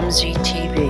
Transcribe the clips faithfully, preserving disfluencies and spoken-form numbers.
M Z T V.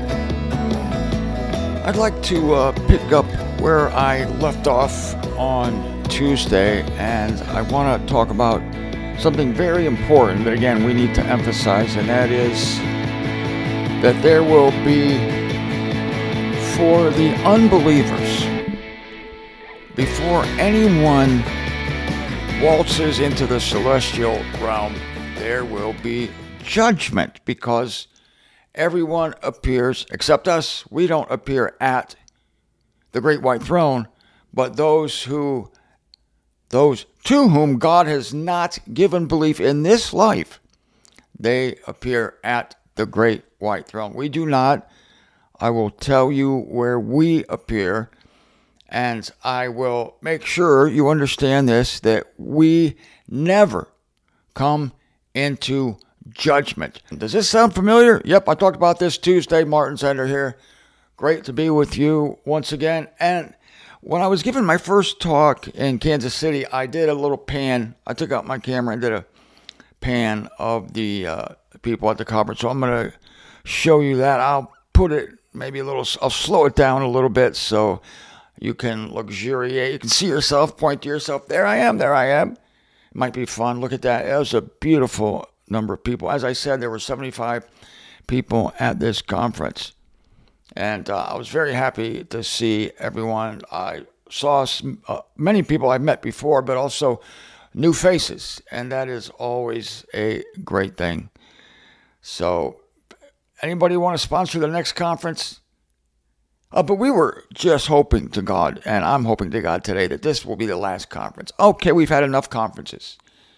I'd like to uh, pick up where I left off on Tuesday, and I want to talk about something very important that, again, we need to emphasize, and that is that there will be, for the unbelievers, before anyone waltzes into the celestial realm, there will be judgment, because everyone appears, except us, we don't appear at the great white throne, but those who, those to whom God has not given belief in this life, they appear at the great white throne. We do not. I will tell you where we appear, and I will make sure you understand this, that we never come into judgment. Does this sound familiar? Yep, I talked about this Tuesday. Martin Zender here. Great to be with you once again. And when I was giving my first talk in Kansas City, I did a little pan. I took out my camera and did a pan of the uh, people at the conference. So I'm going to show you that. I'll put it maybe a little, I'll slow it down a little bit so you can luxuriate. You can see yourself, point to yourself. There I am, there I am. It might be fun. Look at that. It was a beautiful number of people. As I said, there were seventy-five people at this conference. And uh, I was very happy to see everyone. I saw uh, many people I've met before, but also new faces. And that is always a great thing. So anybody want to sponsor the next conference? Uh, but we were just hoping to God, and I'm hoping to God today, that this will be the last conference. Okay, we've had enough conferences.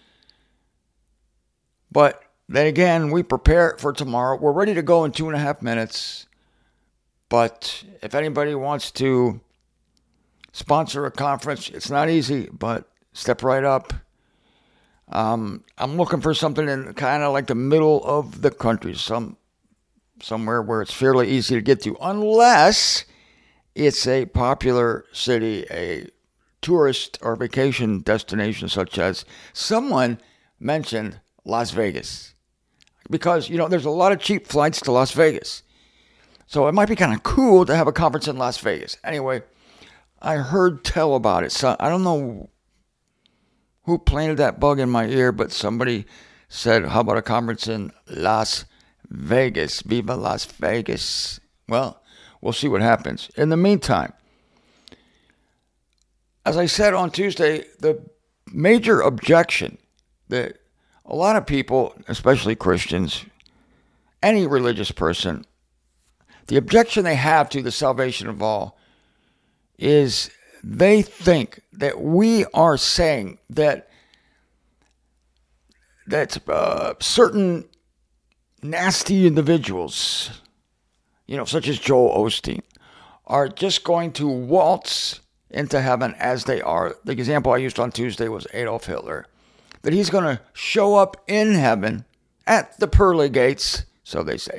But then again, we prepare for tomorrow. We're ready to go in two and a half minutes. But if anybody wants to sponsor a conference, it's not easy, but step right up. Um, I'm looking for something in kind of like the middle of the country, some somewhere where it's fairly easy to get to, unless it's a popular city, a tourist or vacation destination, such as someone mentioned Las Vegas. Because, you know, there's a lot of cheap flights to Las Vegas. So it might be kind of cool to have a conference in Las Vegas. Anyway, I heard tell about it. So I don't know who planted that bug in my ear, but somebody said, how about a conference in Las Vegas? Viva Las Vegas. Well, we'll see what happens. In the meantime, as I said on Tuesday, the major objection that a lot of people, especially Christians, any religious person, the objection they have to the salvation of all is they think that we are saying that that uh, certain nasty individuals, you know, such as Joel Osteen, are just going to waltz into heaven as they are. The example I used on Tuesday was Adolf Hitler. That he's going to show up in heaven at the pearly gates, so they say,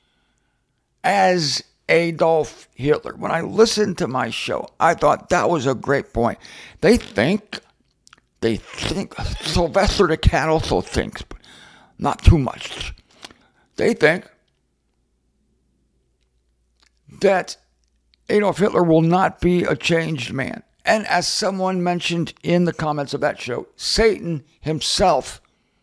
as Adolf Hitler. When I listened to my show, I thought that was a great point. They think, they think, Sylvester the Cat also thinks, but not too much. They think that Adolf Hitler will not be a changed man. And as someone mentioned in the comments of that show, Satan himself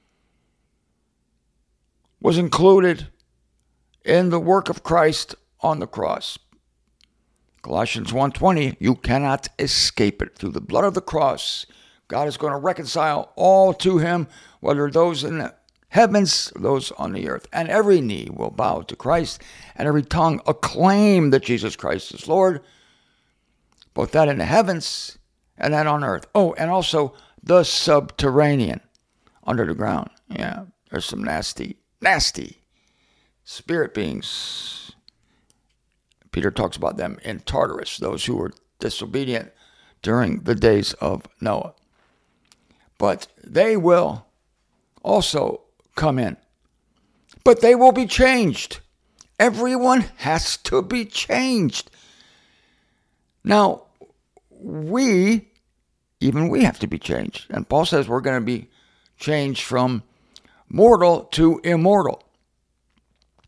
was included in the work of Christ on the cross. Colossians one twenty, you cannot escape it. Through the blood of the cross, God is going to reconcile all to him, whether those in the heavens or those on the earth. And every knee will bow to Christ, and every tongue acclaim that Jesus Christ is Lord. Both that in the heavens and that on earth. Oh, and also the subterranean, under the ground. Yeah, there's some nasty, nasty spirit beings. Peter talks about them in Tartarus, those who were disobedient during the days of Noah. But they will also come in. But they will be changed. Everyone has to be changed. Now, we, even we have to be changed. And Paul says we're going to be changed from mortal to immortal.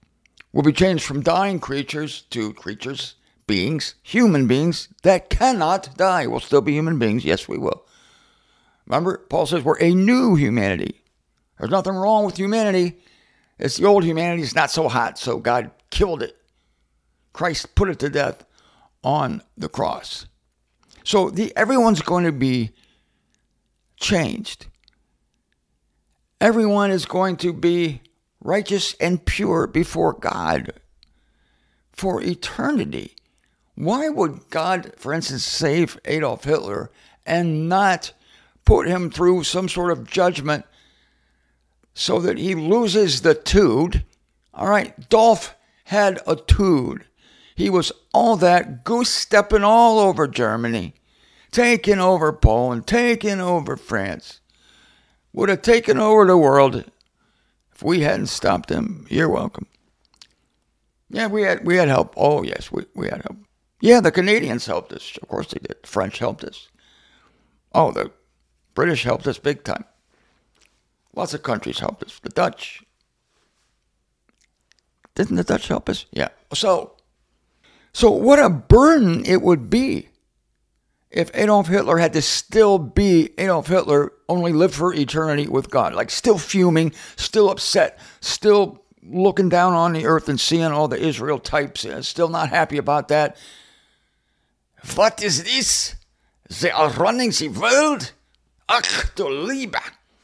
will be changed from dying creatures to creatures, beings, human beings that cannot die. We'll still be human beings. Yes, we will. Remember, Paul says we're a new humanity. There's nothing wrong with humanity. It's the old humanity is not so hot, so God killed it. Christ put it to death on the cross. So the, everyone's going to be changed. Everyone is going to be righteous and pure before God for eternity. Why would God, for instance, save Adolf Hitler and not put him through some sort of judgment so that he loses the tood? All right, Dolph had a tood. He was all that goose-stepping all over Germany, taking over Poland, taking over France. Would have taken over the world if we hadn't stopped him. You're welcome. Yeah, we had we had help. Oh, yes, we, we had help. Yeah, the Canadians helped us. Of course they did. The French helped us. Oh, the British helped us big time. Lots of countries helped us. The Dutch. Didn't the Dutch help us? Yeah. So, so what a burden it would be if Adolf Hitler had to still be Adolf Hitler, only live for eternity with God. Like still fuming, still upset, still looking down on the earth and seeing all the Israel types, and still not happy about that. What is this? They are running the world? Ach du Liebe.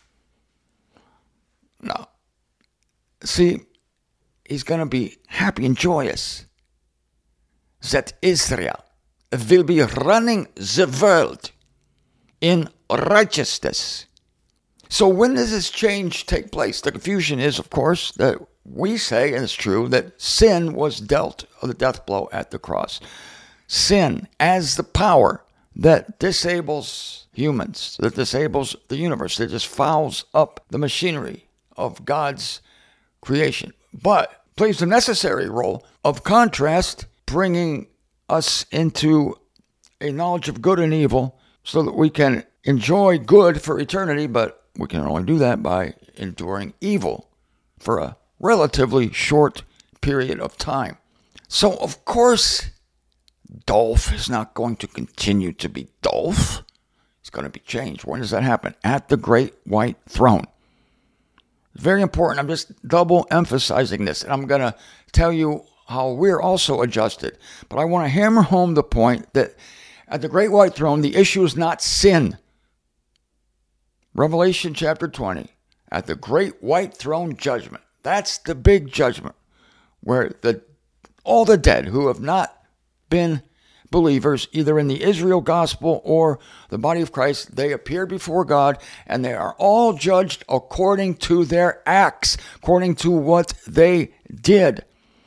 No. See, he's going to be happy and joyous that Israel will be running the world in righteousness. So when does this change take place? The confusion is, of course, that we say, and it's true, that sin was dealt the death blow at the cross. Sin as the power that disables humans, that disables the universe, that just fouls up the machinery of God's creation, but plays the necessary role of contrast, bringing us into a knowledge of good and evil so that we can enjoy good for eternity, but we can only do that by enduring evil for a relatively short period of time. So, of course, Dolph is not going to continue to be Dolph. He's going to be changed. When does that happen? At the great white throne. It's very important. I'm just double emphasizing this, and I'm going to tell you how we're also adjusted. But I want to hammer home the point that at the great white throne, the issue is not sin. Revelation chapter twenty, at the great white throne judgment. That's the big judgment where the all the dead who have not been believers, either in the Israel gospel or the body of Christ, they appear before God, and they are all judged according to their acts, according to what they did.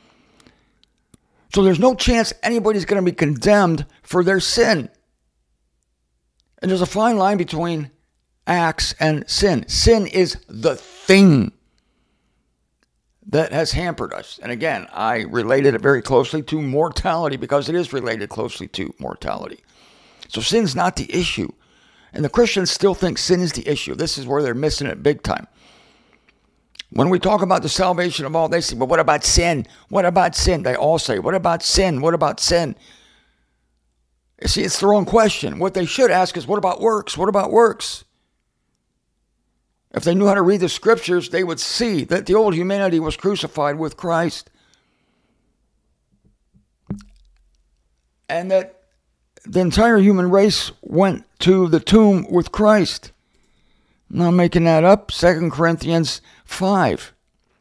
So there's no chance anybody's going to be condemned for their sin. And there's a fine line between acts and sin. Sin is the thing that has hampered us. And again, I related it very closely to mortality because it is related closely to mortality. So sin's not the issue. And the Christians still think sin is the issue. This is where they're missing it big time. When we talk about the salvation of all, they say, well, what about sin? What about sin? They all say, what about sin? What about sin? You see, it's the wrong question. What they should ask is, what about works? What about works? If they knew how to read the scriptures, they would see that the old humanity was crucified with Christ. And that the entire human race went to the tomb with Christ. I'm not making that up. Second Corinthians five.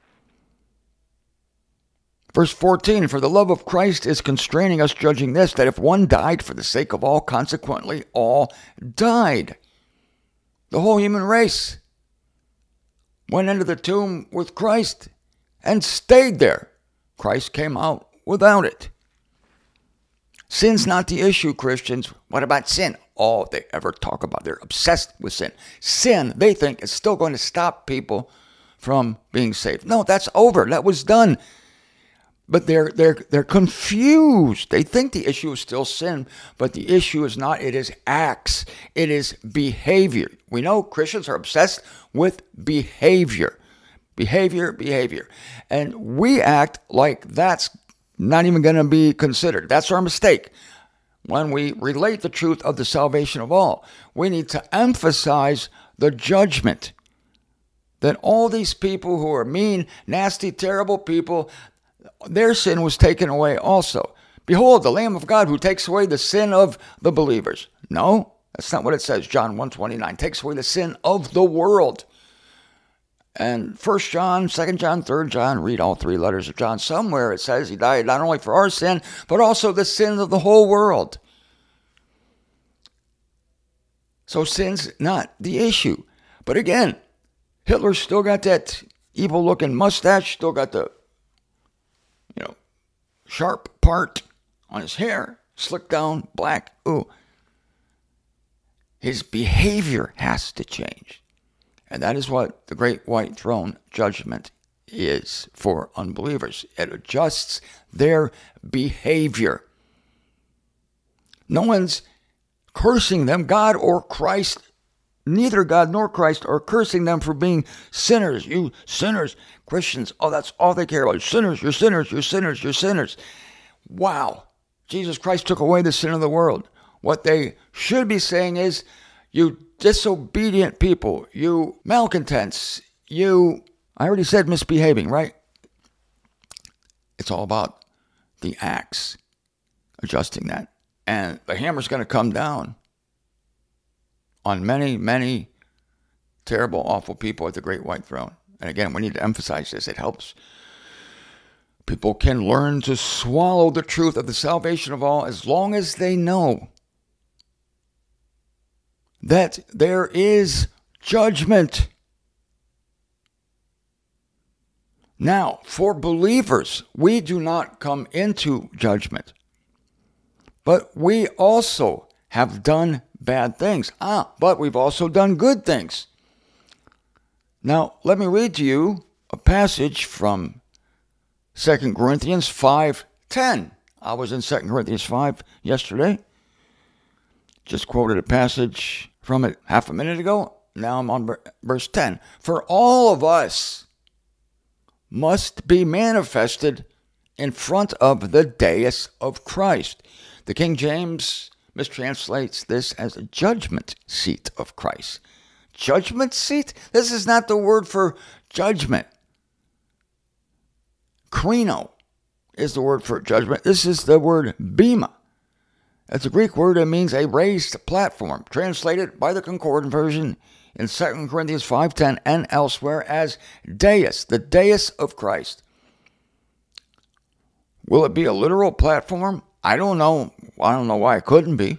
Verse fourteen, for the love of Christ is constraining us, judging this, that if one died for the sake of all, consequently all died. The whole human race went into the tomb with Christ and stayed there. Christ came out without it. Sin's not the issue, Christians. What about sin? All they ever talk about. They're obsessed with sin. Sin, they think, is still going to stop people from being saved. No, that's over. That was done. But they're they're they're confused. They think the issue is still sin, but the issue is not. It is acts. It is behavior. We know Christians are obsessed with behavior. Behavior, behavior. And we act like that's not even going to be considered. That's our mistake. When we relate the truth of the salvation of all, we need to emphasize the judgment that all these people who are mean, nasty, terrible people, their sin was taken away also. Behold, the Lamb of God who takes away the sin of the believers. No, that's not what it says. John one twenty-nine takes away the sin of the world. And First John, Second John, Third John, read all three letters of John. Somewhere it says he died not only for our sin, but also the sin of the whole world. So sin's not the issue. But again, Hitler still got that evil-looking mustache, still got the, you know, sharp part on his hair, slicked down, black. Ooh. His behavior has to change. And that is what the great white throne judgment is for unbelievers. It adjusts their behavior. No one's cursing them, God or Christ. Neither God nor Christ are cursing them for being sinners. You sinners, Christians, oh, that's all they care about. You're sinners, you're sinners, you're sinners, you're sinners. Wow. Jesus Christ took away the sin of the world. What they should be saying is, you disobedient people, you malcontents, you, I already said misbehaving, right? It's all about the acts, adjusting that. And the hammer's going to come down on many, many terrible, awful people at the great white throne. And again, we need to emphasize this. It helps. People can learn to swallow the truth of the salvation of all as long as they know that there is judgment. Now, for believers, we do not come into judgment, but we also have done bad things. Ah, but we've also done good things. Now, let me read to you a passage from Second Corinthians five ten. I was in Second Corinthians five yesterday. Just quoted a passage from it half a minute ago. Now I'm on verse ten. For all of us must be manifested in front of the dais of Christ. The King James mistranslates this as a judgment seat of Christ. Judgment seat? This is not the word for judgment. Krino is the word for judgment. This is the word bema. It's a Greek word that means a raised platform, translated by the Concordant version in Second Corinthians five ten and elsewhere as dais, the dais of Christ. Will it be a literal platform? I don't know. I don't know why it couldn't be.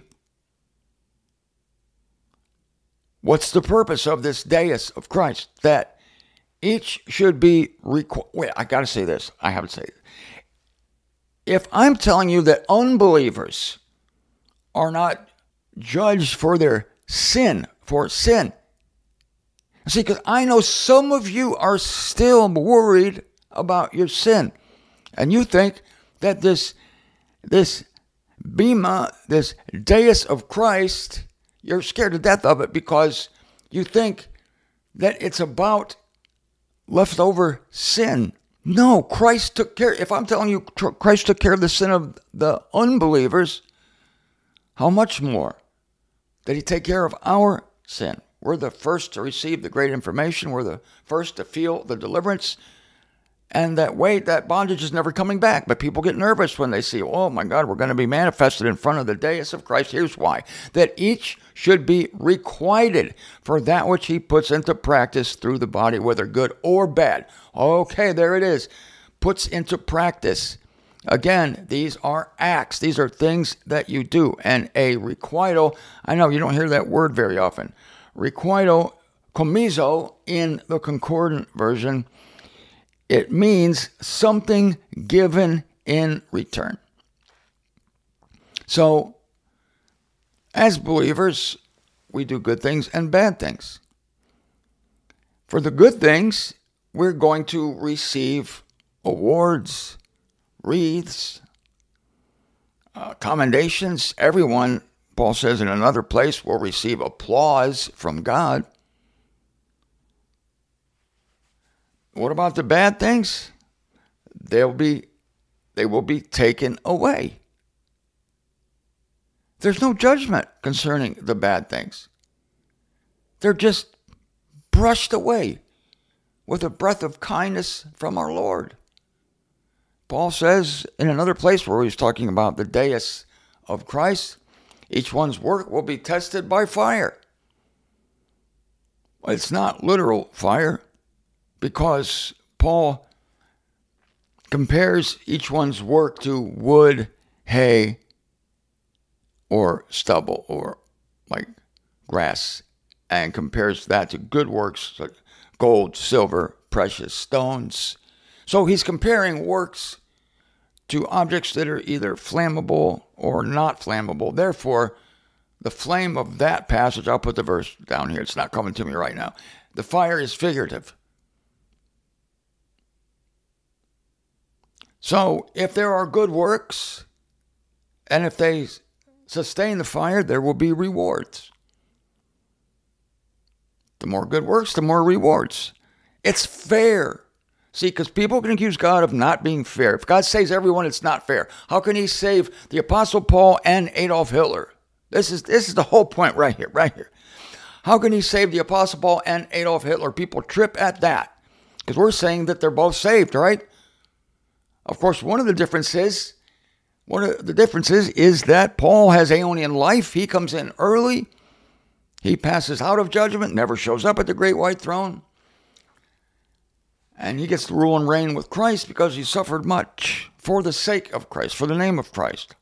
What's the purpose of this dais of Christ? That each should be requ- Wait, I got to say this. I have to say it. If I'm telling you that unbelievers are not judged for their sin, for sin. See, because I know some of you are still worried about your sin. And you think that this, this bema, this dais of Christ, you're scared to death of it because you think that it's about leftover sin. No, Christ took care. If I'm telling you Christ took care of the sin of the unbelievers, how much more did he take care of our sin? We're the first to receive the great information. We're the first to feel the deliverance. And that weight, that bondage is never coming back. But people get nervous when they see, oh my God, we're going to be manifested in front of the dais of Christ. Here's why. That each should be requited for that which he puts into practice through the body, whether good or bad. Okay, there it is. Puts into practice. Again, these are acts. These are things that you do. And a requital, I know you don't hear that word very often. Requital, comizo, in the Concordant version, it means something given in return. So, as believers, we do good things and bad things. For the good things, we're going to receive awards, wreaths, uh, commendations. Everyone, Paul says in another place, will receive applause from God. what about the bad things? They'll be, they will be taken away. There's no judgment concerning the bad things. They're just brushed away with a breath of kindness from our Lord. Paul says in another place where he's talking about the dais of Christ, each one's work will be tested by fire. It's not literal fire, because Paul compares each one's work to wood, hay, or stubble, or like grass, and compares that to good works like gold, silver, precious stones. So he's comparing works to objects that are either flammable or not flammable. Therefore, the flame of that passage, I'll put the verse down here. It's not coming to me right now. The fire is figurative. So if there are good works, and if they sustain the fire, there will be rewards. The more good works, the more rewards. It's fair. See, because people can accuse God of not being fair. If God saves everyone, it's not fair. How can he save the Apostle Paul and Adolf Hitler? This is this is the whole point right here, right here. How can he save the Apostle Paul and Adolf Hitler? People trip at that because we're saying that they're both saved, right? Of course, one of the differences, one of the differences is that Paul has Aeonian life. He comes in early. He passes out of judgment, never shows up at the great white throne. And he gets to rule and reign with Christ because he suffered much for the sake of Christ, for the name of Christ.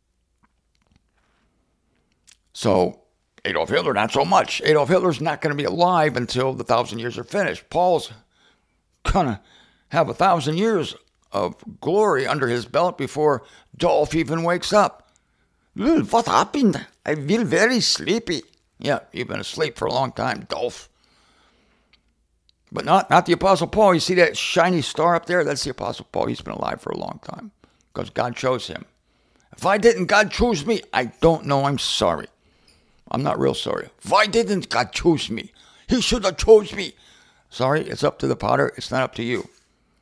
So Adolf Hitler, not so much. Adolf Hitler's not going to be alive until the thousand years are finished. Paul's going to have a thousand years of glory under his belt before Dolph even wakes up. What happened? I feel very sleepy. Yeah, you've been asleep for a long time, Dolph. But not, not the Apostle Paul. You see that shiny star up there? That's the Apostle Paul. He's been alive for a long time because God chose him. If I didn't, God chose me. I don't know. I'm sorry. I'm not real sorry. Why didn't God choose me? He should have chose me. Sorry, it's up to the potter. It's not up to you.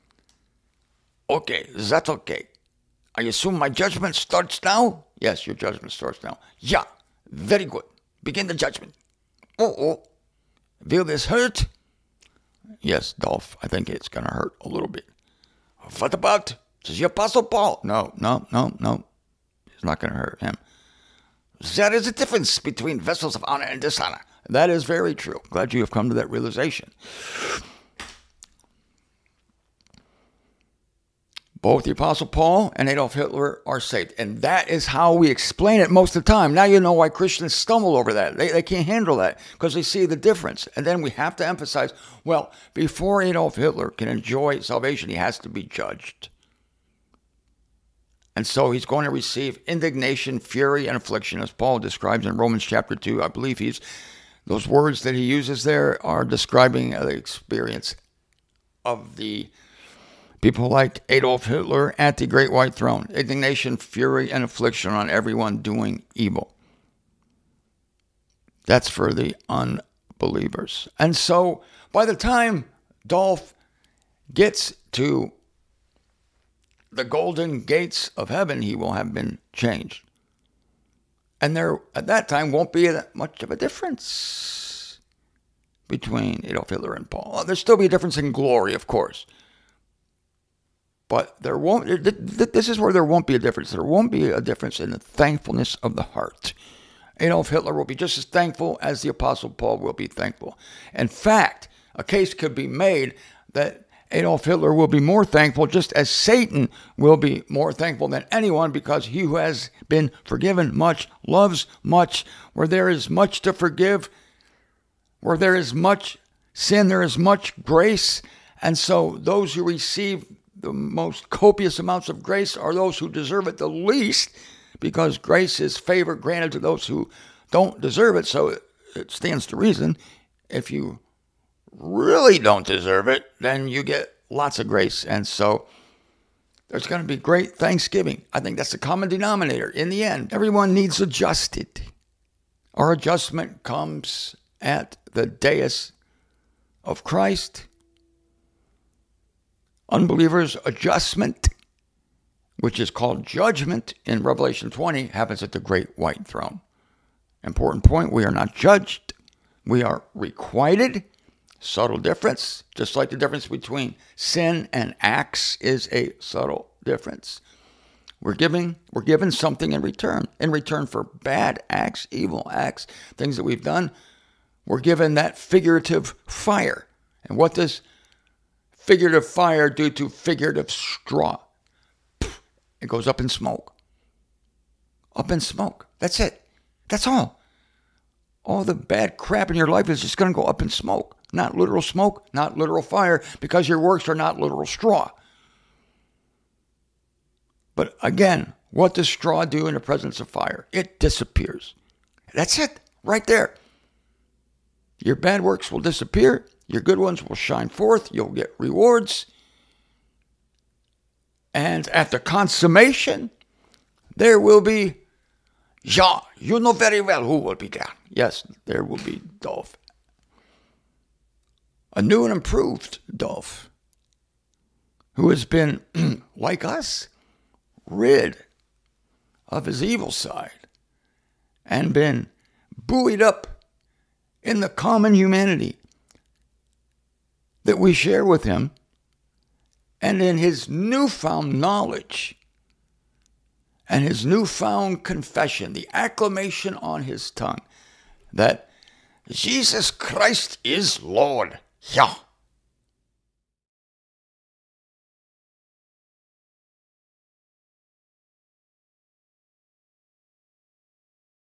Okay, that's okay. I assume my judgment starts now? Yes, your judgment starts now. Yeah, very good. Begin the judgment. Uh-oh. Will this hurt? Yes, Dolph, I think it's going to hurt a little bit. What about the Apostle Paul? No, no, no, no. It's not going to hurt him. There is a difference between vessels of honor and dishonor. That is very true. Glad you have come to that realization. Both the Apostle Paul and Adolf Hitler are saved. And that is how we explain it most of the time. Now you know why Christians stumble over that. They, they can't handle that because they see the difference. And then we have to emphasize, well, before Adolf Hitler can enjoy salvation, he has to be judged. And so he's going to receive indignation, fury, and affliction, as Paul describes in Romans chapter two. I believe he's those words that he uses there are describing the experience of the people like Adolf Hitler at the great white throne. Indignation, fury, and affliction on everyone doing evil. That's for the unbelievers. And so by the time Dolph gets to the golden gates of heaven, he will have been changed. And there, at that time, won't be that much of a difference between Adolf Hitler and Paul. Well, there'll still be a difference in glory, of course. But there won't, this is where there won't be a difference. There won't be a difference in the thankfulness of the heart. Adolf Hitler will be just as thankful as the Apostle Paul will be thankful. In fact, a case could be made that Adolf Hitler will be more thankful, just as Satan will be more thankful than anyone, because he who has been forgiven much loves much. Where there is much to forgive, where there is much sin, there is much grace. And so those who receive the most copious amounts of grace are those who deserve it the least, because grace is favor granted to those who don't deserve it. So it stands to reason, if you really don't deserve it, then you get lots of grace. And so there's going to be great thanksgiving. I think that's the common denominator. In the end, everyone needs adjusted. Our adjustment comes at the dais of Christ. Unbelievers' adjustment, which is called judgment in Revelation twenty, happens at the great white throne. Important point, we are not judged. We are requited. Subtle difference, just like the difference between sin and acts is a subtle difference. We're giving, we're given something in return. In return for bad acts, evil acts, things that we've done, we're given that figurative fire. And what does figurative fire do to figurative straw? It goes up in smoke. Up in smoke. That's it. That's all. All the bad crap in your life is just going to go up in smoke. Not literal smoke, not literal fire, because your works are not literal straw. But again, what does straw do in the presence of fire? It disappears. That's it, right there. Your bad works will disappear. Your good ones will shine forth. You'll get rewards. And at the consummation, there will be, yeah, you know very well who will be there. Yes, there will be Dolph. A new and improved Dolph, who has been, like us, rid of his evil side and been buoyed up in the common humanity that we share with him, and in his newfound knowledge and his newfound confession, the acclamation on his tongue that Jesus Christ is Lord. Yeah.